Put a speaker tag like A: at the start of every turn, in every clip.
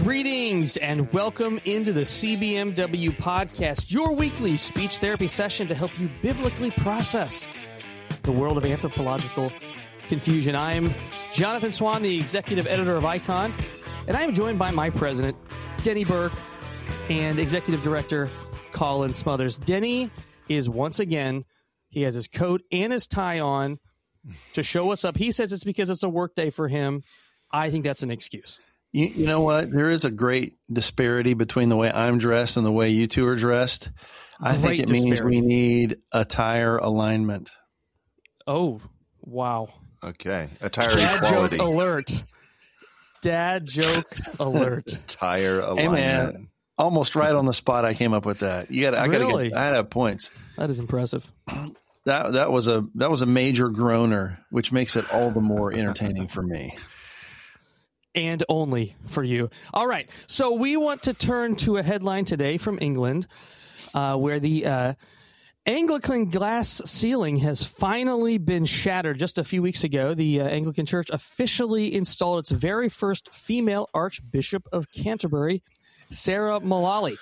A: Greetings and welcome into the CBMW podcast, your weekly speech therapy session to help you biblically process the world of anthropological confusion. I'm Jonathan Swan, the executive editor of Icon, and I am joined by my president, Denny Burke, and executive director, Colin Smothers. Denny is once again, he has his coat and his tie on to show us up. He says it's because it's a work day for him. I think that's an excuse.
B: You know what? There is a great disparity between the way I'm dressed and the way you two are dressed. I think it means we need attire alignment.
A: Oh, wow.
C: Okay. Attire
A: Dad
C: equality.
A: joke alert. Dad joke alert.
C: Attire alignment.
B: Hey, man. Almost right on the spot I came up with that. I had to have points.
A: That is impressive.
B: That was a major groaner, which makes it all the more entertaining for me.
A: And only for you. All right. So we want to turn to a headline today from England where the Anglican glass ceiling has finally been shattered. Just a few weeks ago, the Anglican Church officially installed its very first female Archbishop of Canterbury, Sarah Mullally.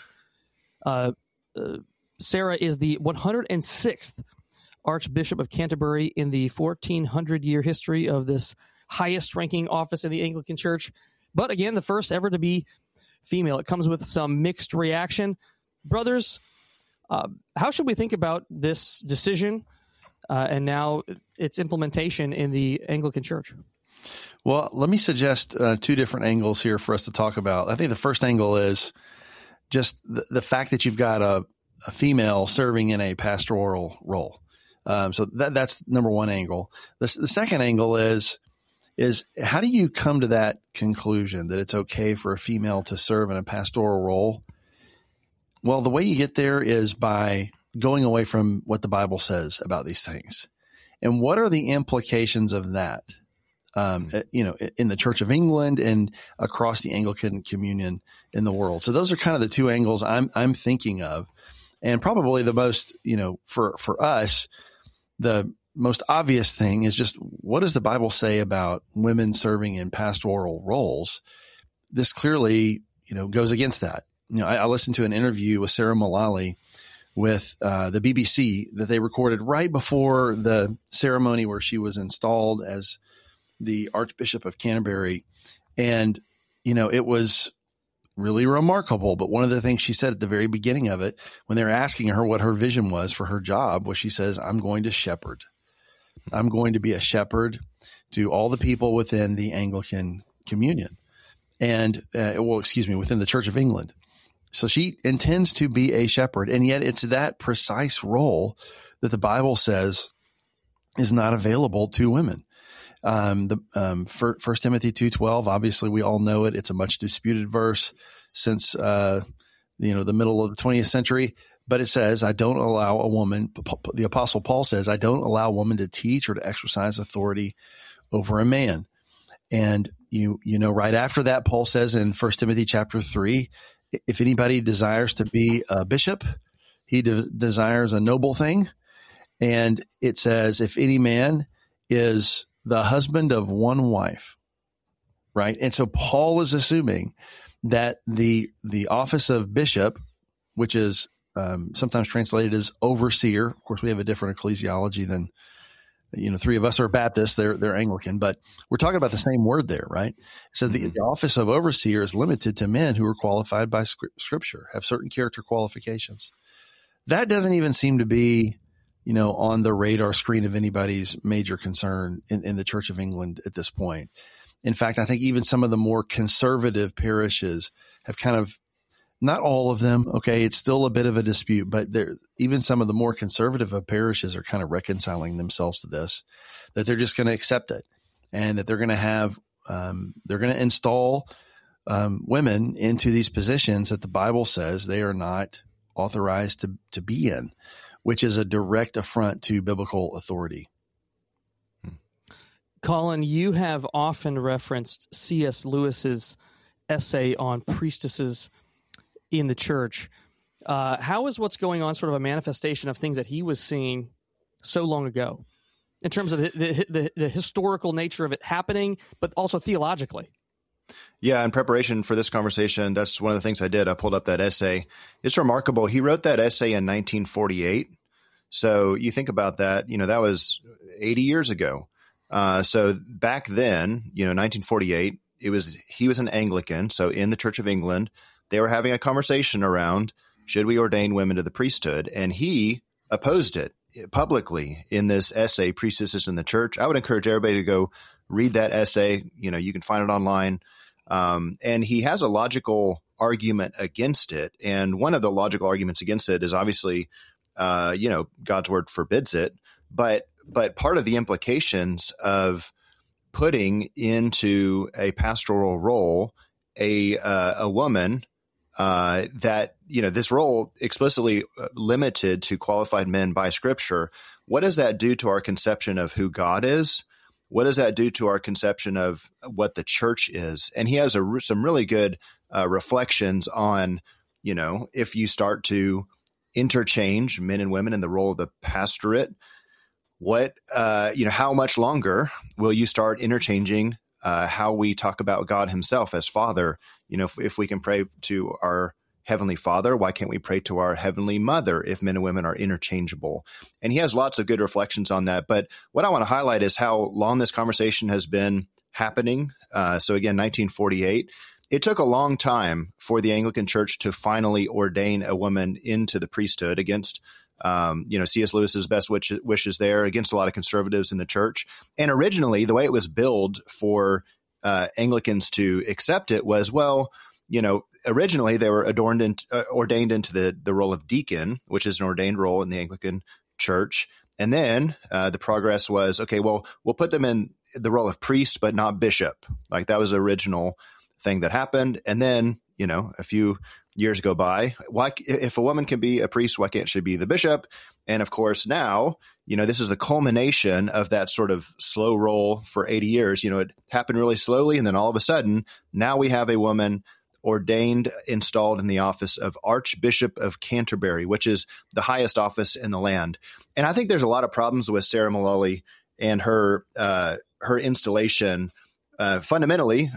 A: Sarah is the 106th Archbishop of Canterbury in the 1400-year history of this highest-ranking office in the Anglican Church, but again, the first ever to be female. It comes with some mixed reaction. Brothers, how should we think about this decision and now its implementation in the Anglican Church?
B: Well, let me suggest two different angles here for us to talk about. I think the first angle is just the fact that you've got a female serving in a pastoral role. So that's number one angle. The second angle is how do you come to that conclusion that it's okay for a female to serve in a pastoral role? Well, the way you get there is by going away from what the Bible says about these things. And what are the implications of that, in the Church of England and across the Anglican communion in the world? So those are kind of the two angles I'm thinking of. And probably the most, for us, the most obvious thing is just what does the Bible say about women serving in pastoral roles? This clearly, goes against that. I listened to an interview with Sarah Mullally with the BBC that they recorded right before the ceremony where she was installed as the Archbishop of Canterbury. And, it was really remarkable. But one of the things she said at the very beginning of it, when they were asking her what her vision was for her job, was she says, I'm going to shepherd. I'm going to be a shepherd to all the people within the Anglican communion and, within the Church of England. So she intends to be a shepherd. And yet it's that precise role that the Bible says is not available to women. First Timothy 2:12, obviously we all know it. It's a much disputed verse since, the middle of the 20th century. But it says, I don't allow a woman, the Apostle Paul says, I don't allow a woman to teach or to exercise authority over a man. And right after that, Paul says in 1 Timothy chapter 3, if anybody desires to be a bishop, he desires a noble thing. And it says, if any man is the husband of one wife, right? And so Paul is assuming that the office of bishop, which is sometimes translated as overseer. Of course, we have a different ecclesiology than, three of us are Baptists, they're Anglican, but we're talking about the same word there, right? So the office of overseer is limited to men who are qualified by Scripture, have certain character qualifications. That doesn't even seem to be, on the radar screen of anybody's major concern in the Church of England at this point. In fact, I think even some of the more conservative parishes have kind of, not all of them, okay, it's still a bit of a dispute, but even some of the more conservative of parishes are kind of reconciling themselves to this, that they're just going to accept it and that they're going to have, they're going to install women into these positions that the Bible says they are not authorized to be in, which is a direct affront to biblical authority.
A: Colin, you have often referenced C.S. Lewis's essay on priestesses in the church. How is what's going on sort of a manifestation of things that he was seeing so long ago in terms of the historical nature of it happening, but also theologically?
C: Yeah, in preparation for this conversation, that's one of the things I did. I pulled up that essay. It's remarkable. He wrote that essay in 1948. So you think about that, that was 80 years ago. So back then, 1948, he was an Anglican. So in the Church of England, they were having a conversation around, should we ordain women to the priesthood? And he opposed it publicly in this essay, Priestesses in the Church. I would encourage everybody to go read that essay. You can find it online. And he has a logical argument against it. And one of the logical arguments against it is obviously, God's word forbids it. But part of the implications of putting into a pastoral role a woman that, this role explicitly limited to qualified men by Scripture, what does that do to our conception of who God is? What does that do to our conception of what the church is? And he has some really good reflections on, if you start to interchange men and women in the role of the pastorate, how much longer will you start interchanging how we talk about God himself as Father? If we can pray to our Heavenly Father, why can't we pray to our Heavenly Mother if men and women are interchangeable? And he has lots of good reflections on that. But what I want to highlight is how long this conversation has been happening. So again, 1948. It took a long time for the Anglican Church to finally ordain a woman into the priesthood against C.S. Lewis's best wishes there, against a lot of conservatives in the church. And originally, the way it was billed for Anglicans to accept it was, originally they were ordained into the role of deacon, which is an ordained role in the Anglican Church. And then the progress was, we'll put them in the role of priest, but not bishop. Like that was the original thing that happened. And then, a few years go by. Why, if a woman can be a priest, why can't she be the bishop? And of course, now, this is the culmination of that sort of slow roll for 80 years. It happened really slowly. And then all of a sudden, now we have a woman installed in the office of Archbishop of Canterbury, which is the highest office in the land. And I think there's a lot of problems with Sarah Mullally and her installation. Fundamentally,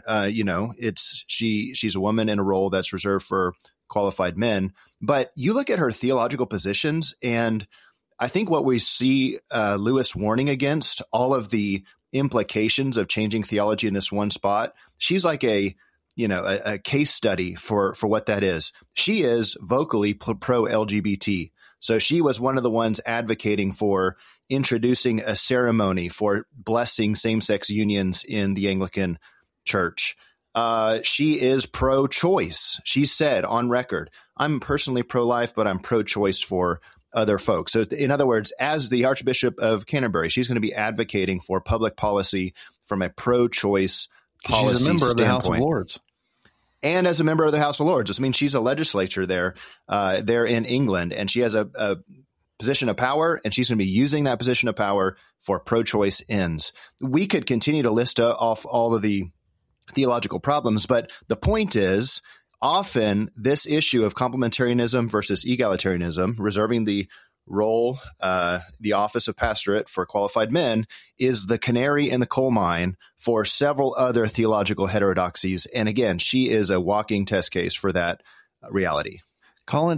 C: she's a woman in a role that's reserved for qualified men. But you look at her theological positions, and I think what we see Lewis warning against, all of the implications of changing theology in this one spot, she's like a case study for what that is. She is vocally pro-LGBT. So she was one of the ones advocating for introducing a ceremony for blessing same-sex unions in the Anglican Church. She is pro-choice. She said on record, I'm personally pro-life, but I'm pro-choice for other folks. So in other words, as the Archbishop of Canterbury, she's going to be advocating for public policy from a pro-choice policy
B: She's a member
C: standpoint.
B: of the House of Lords.
C: And as a member of the House of Lords. I mean, she's a legislator there in England, and she has a position of power, and she's going to be using that position of power for pro-choice ends. We could continue to list off all of the theological problems, but the point is, often this issue of complementarianism versus egalitarianism, reserving the role, the office of pastorate for qualified men, is the canary in the coal mine for several other theological heterodoxies. And again, she is a walking test case for that reality.
B: Colin,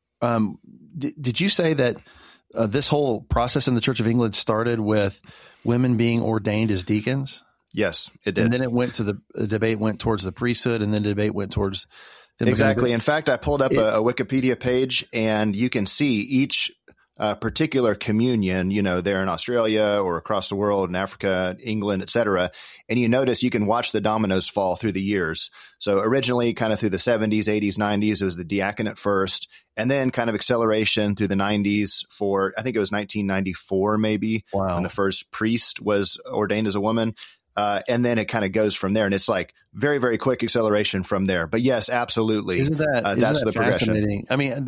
B: did you say that this whole process in the Church of England started with women being ordained as deacons?
C: Yes, it did.
B: And then it went to the debate went towards the priesthood, and then the debate went towards them.
C: Exactly. In fact, I pulled up a Wikipedia page, and you can see each particular communion, there in Australia or across the world, in Africa, England, et cetera. And you notice you can watch the dominoes fall through the years. So originally kind of through the 70s, 80s, 90s, it was the diaconate first, and then kind of acceleration through the 90s for, I think it was 1994 maybe, when the first priest was ordained as a woman. And then it kind of goes from there, and it's like very, very quick acceleration from there. But yes, absolutely.
B: Isn't that
C: the progression.
B: Fascinating? I mean,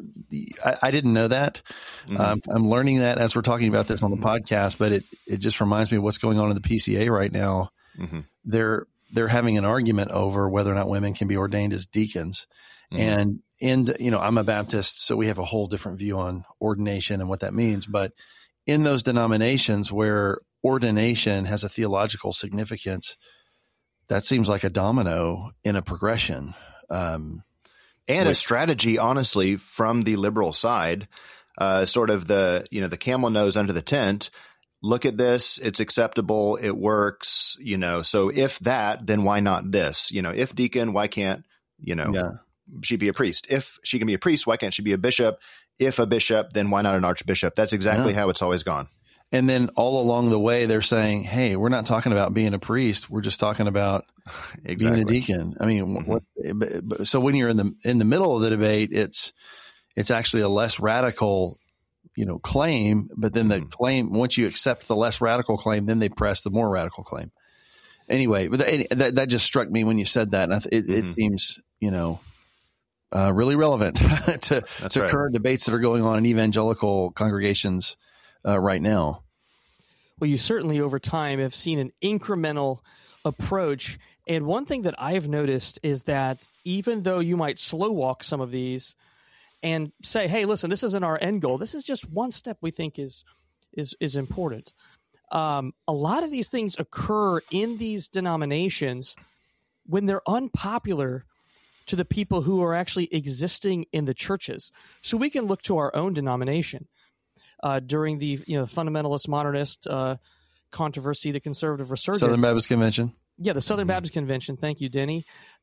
B: I didn't know that. Mm-hmm. I'm learning that as we're talking about this on the podcast, but it just reminds me of what's going on in the PCA right now. Mm-hmm. They're having an argument over whether or not women can be ordained as deacons. Mm-hmm. And I'm a Baptist, so we have a whole different view on ordination and what that means. But in those denominations where ordination has a theological significance, that seems like a domino in a progression.
C: And a strategy, honestly, from the liberal side, sort of the camel nose under the tent. Look at this. It's acceptable. It works, so if that, then why not this? If deacon, why can't, she be a priest? If she can be a priest, why can't she be a bishop? If a bishop, then why not an archbishop? That's exactly how it's always gone. And
B: then all along the way, they're saying, hey, we're not talking about being a priest. We're just talking about being a deacon. I mean, so when you're in the middle of the debate, it's actually a less radical, claim. But then the claim, once you accept the less radical claim, then they press the more radical claim. Anyway, but that just struck me when you said that. And it seems, really relevant to current debates that are going on in evangelical congregations right now.
A: Well, you certainly over time have seen an incremental approach. And one thing that I've noticed is that even though you might slow walk some of these and say, hey, listen, this isn't our end goal. This is just one step we think is important. A lot of these things occur in these denominations when they're unpopular to the people who are actually existing in the churches. So we can look to our own denomination. During the fundamentalist modernist controversy, the conservative resurgence,
B: Southern Baptist Convention.
A: Yeah, the Southern Baptist Convention. Thank you, Denny.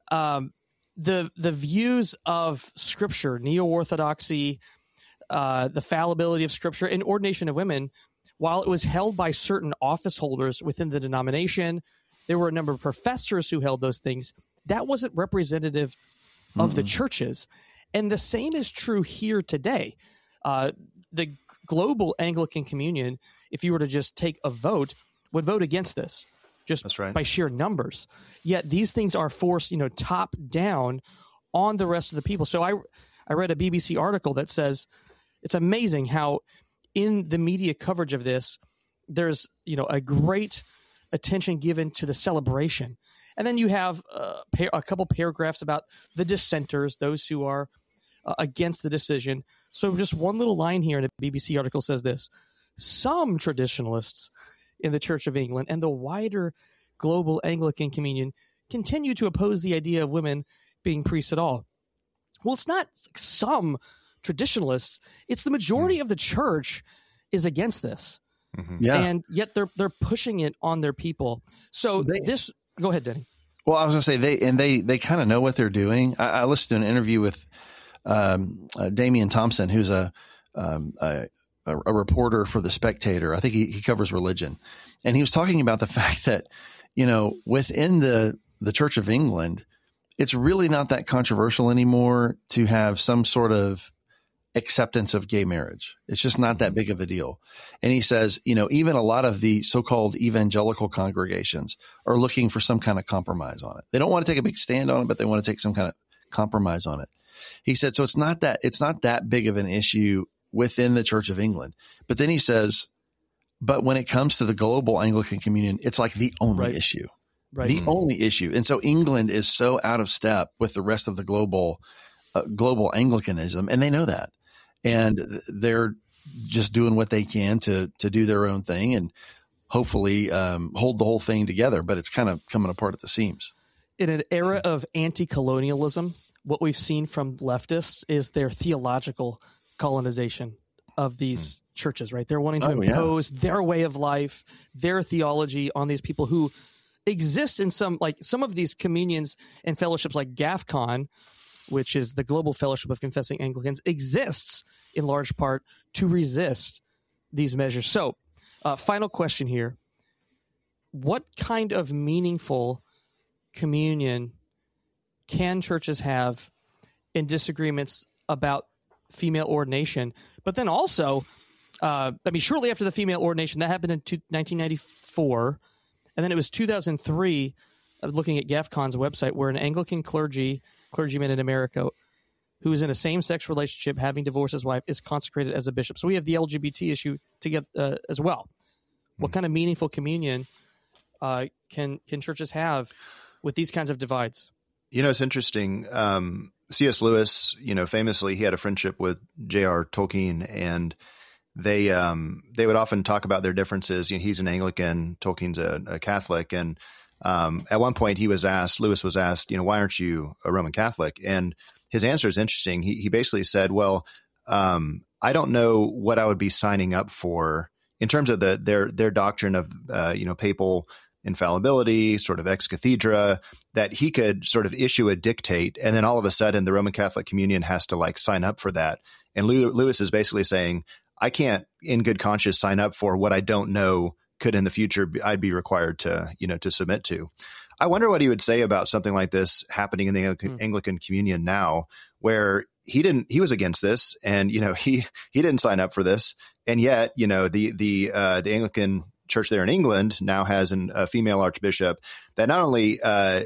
A: The views of Scripture, neo-orthodoxy, the fallibility of Scripture, and ordination of women, while it was held by certain office holders within the denomination, there were a number of professors who held those things. That wasn't representative of the churches. And the same is true here today. The global Anglican Communion, if you were to just take a vote, would vote against this, just by sheer numbers. Yet these things are forced, top down on the rest of the people. So I read a BBC article that says it's amazing how in the media coverage of this, there's, a great attention given to the celebration. And then you have a couple paragraphs about the dissenters, those who are against the decision. So just one little line here in a BBC article says this: some traditionalists in the Church of England and the wider global Anglican Communion continue to oppose the idea of women being priests at all. Well, it's not some traditionalists. It's the majority of the church is against this. Yeah. And yet they're pushing it on their people. So go ahead, Denny.
B: Well, I was going to say they kind of know what they're doing. I listened to an interview with Damian Thompson, who's a reporter for The Spectator. I think he covers religion. And he was talking about the fact that, within the Church of England, it's really not that controversial anymore to have some sort of acceptance of gay marriage. It's just not that big of a deal. And he says, even a lot of the so-called evangelical congregations are looking for some kind of compromise on it. They don't want to take a big stand on it, but they want to take some kind of compromise on it. He said, so it's not that big of an issue within the Church of England. But then he says, but when it comes to the global Anglican Communion, it's like the only issue, the only issue. And so England is so out of step with the rest of the global Anglicanism, and they know that. And they're just doing what they can to do their own thing and hopefully hold the whole thing together. But it's kind of coming apart at the seams.
A: In an era of anti-colonialism, what we've seen from leftists is their theological colonization of these churches, right? They're wanting to impose their way of life, their theology on these people who exist in some of these communions and fellowships like GAFCON, which is the Global Fellowship of Confessing Anglicans, exists in large part to resist these measures. So, final question here. What kind of meaningful communion can churches have in disagreements about female ordination? But then also, shortly after the female ordination, that happened in 1994, and then it was 2003, looking at GAFCON's website, where an Anglican clergyman in America who is in a same-sex relationship, having divorced his wife, is consecrated as a bishop. So we have the LGBT issue to get as well. What kind of meaningful communion can churches have with these kinds of divides?
C: It's interesting. C.S. Lewis, famously, he had a friendship with J.R. Tolkien, and they would often talk about their differences. He's an Anglican, Tolkien's a Catholic, and At one point, Lewis was asked, why aren't you a Roman Catholic? And his answer is interesting. He basically said, well, I don't know what I would be signing up for in terms of their doctrine of, papal infallibility, sort of ex cathedra, that he could sort of issue a dictate. And then all of a sudden, the Roman Catholic Communion has to sign up for that. And Lewis is basically saying, I can't in good conscience sign up for what I don't know could in the future I'd be required to submit to. I wonder what he would say about something like this happening in the Anglican Communion now, where he was against this, and he didn't sign up for this, and yet the Anglican Church there in England now has a female archbishop that not only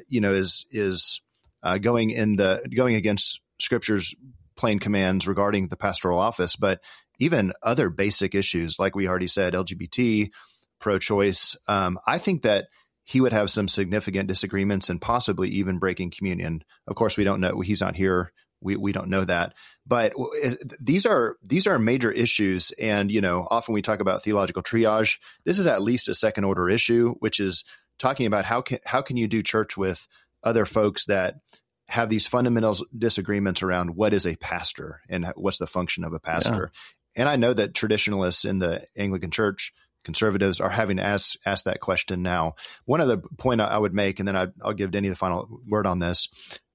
C: is going against Scripture's plain commands regarding the pastoral office, but even other basic issues like we already said, LGBT, pro-choice. I think that he would have some significant disagreements and possibly even breaking communion. Of course, we don't know. He's not here. We don't know that. But these are major issues. And, often we talk about theological triage. This is at least a second order issue, which is talking about how can you do church with other folks that have these fundamental disagreements around what is a pastor and what's the function of a pastor. Yeah. And I know that traditionalists in the Anglican Church, conservatives, are having to ask that question now. One other point I would make, and then I'll give Denny the final word on this.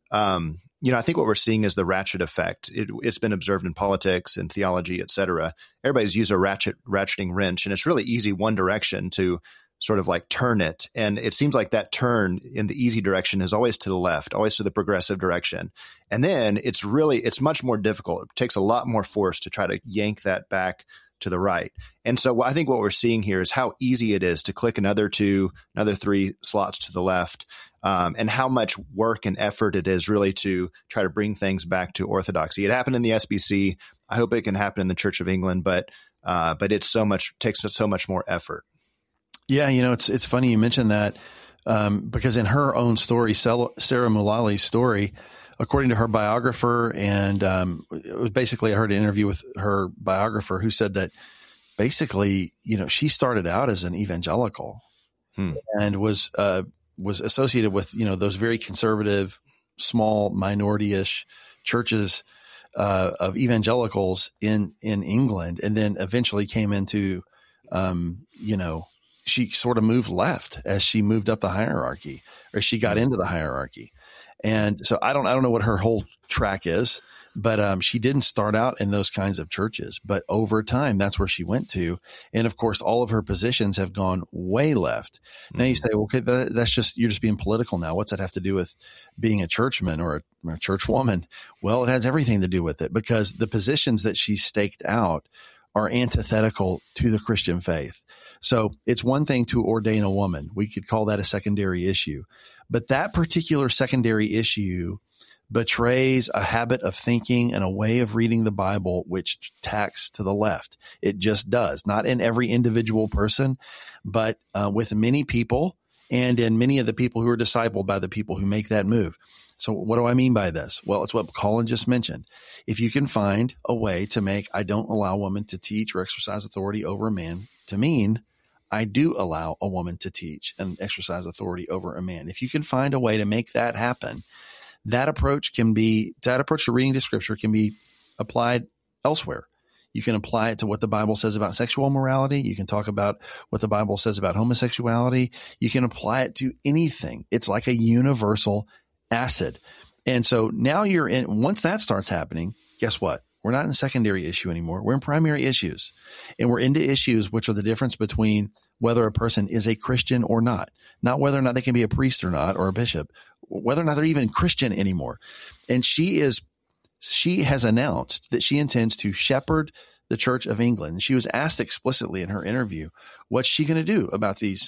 C: I think what we're seeing is the ratchet effect. It's been observed in politics and theology, et cetera. Everybody's used a ratcheting wrench, and it's really easy one direction to sort of turn it. And it seems like that turn in the easy direction is always to the left, always to the progressive direction. And then it's much more difficult. It takes a lot more force to try to yank that back to the right. And so I think what we're seeing here is how easy it is to click another 3 slots to the left, and how much work and effort it is really to try to bring things back to orthodoxy. It happened in the SBC. I hope it can happen in the Church of England, but takes so much more effort.
B: Yeah, it's funny you mentioned that, because in her own story, Sarah Mullally's story, according to her biographer, and it was basically, I heard an interview with her biographer who said that basically, she started out as an evangelical and was associated with, those very conservative, small minority-ish churches of evangelicals in England, and then eventually came into, she sort of moved left as she moved up the hierarchy, or she got into the hierarchy. And so I don't know what her whole track is, but she didn't start out in those kinds of churches. But over time, that's where she went to. And of course, all of her positions have gone way left. Now you say, okay, you're just being political now. What's that have to do with being a churchman or a churchwoman? Well, it has everything to do with it, because the positions that she staked out are antithetical to the Christian faith. So it's one thing to ordain a woman. We could call that a secondary issue. But that particular secondary issue betrays a habit of thinking and a way of reading the Bible which tacks to the left. It just does. Not in every individual person, but with many people, and in many of the people who are discipled by the people who make that move. So what do I mean by this? Well, it's what Colin just mentioned. If you can find a way to make I don't allow women to teach or exercise authority over a man to mean I do allow a woman to teach and exercise authority over a man. If you can find a way to make that happen, that approach to reading the Scripture can be applied elsewhere. You can apply it to what the Bible says about sexual morality. You can talk about what the Bible says about homosexuality. You can apply it to anything. It's like a universal acid. And so now once that starts happening, guess what? We're not in secondary issue anymore. We're in primary issues, and we're into issues which are the difference between whether a person is a Christian or not whether or not they can be a priest or not, or a bishop, whether or not they're even Christian anymore. And she has announced that she intends to shepherd the Church of England. She was asked explicitly in her interview, what's she going to do about these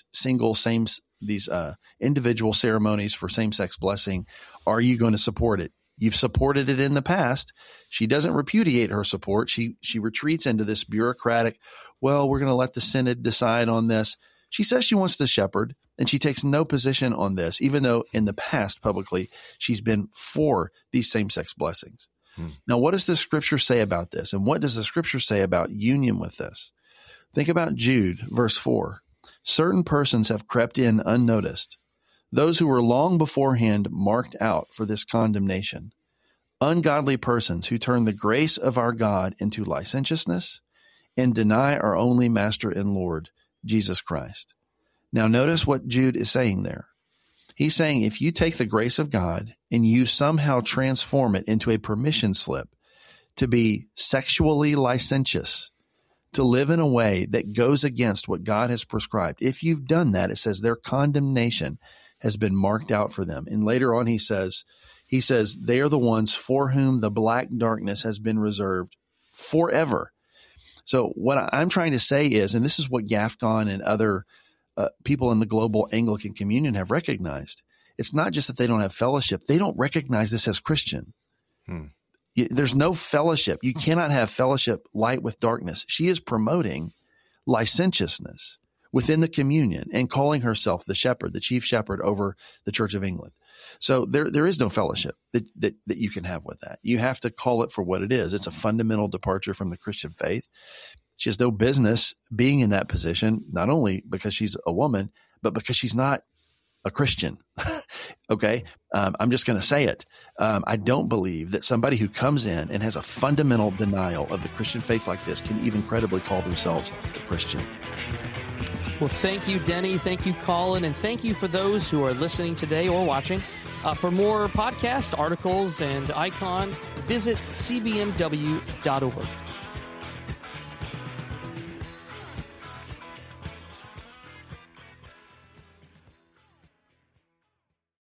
B: individual ceremonies for same-sex blessing? Are you going to support it? You've supported it in the past. She doesn't repudiate her support. She retreats into this bureaucratic, well, we're going to let the synod decide on this. She says she wants to shepherd, and she takes no position on this, even though in the past publicly she's been for these same-sex blessings. Now, what does the Scripture say about this? And what does the Scripture say about union with this? Think about Jude, verse 4. Certain persons have crept in unnoticed, those who were long beforehand marked out for this condemnation, ungodly persons who turn the grace of our God into licentiousness and deny our only Master and Lord, Jesus Christ. Now, notice what Jude is saying there. He's saying if you take the grace of God and you somehow transform it into a permission slip to be sexually licentious, to live in a way that goes against what God has prescribed, if you've done that, it says their condemnation has been marked out for them. And later on, he says they are the ones for whom the black darkness has been reserved forever. So what I'm trying to say is, and this is what GAFCON and other people in the global Anglican communion have recognized, it's not just that they don't have fellowship. They don't recognize this as Christian. There's no fellowship. You cannot have fellowship, light with darkness. She is promoting licentiousness within the communion and calling herself the shepherd, the chief shepherd over the Church of England. So there is no fellowship that you can have with that. You have to call it for what it is. It's a fundamental departure from the Christian faith. She has no business being in that position, not only because she's a woman, but because she's not a Christian. Okay. I'm just going to say it. I don't believe that somebody who comes in and has a fundamental denial of the Christian faith like this can even credibly call themselves a Christian.
A: Well, thank you, Denny. Thank you, Colin. And thank you for those who are listening today or watching. For more podcast articles and icon, visit cbmw.org.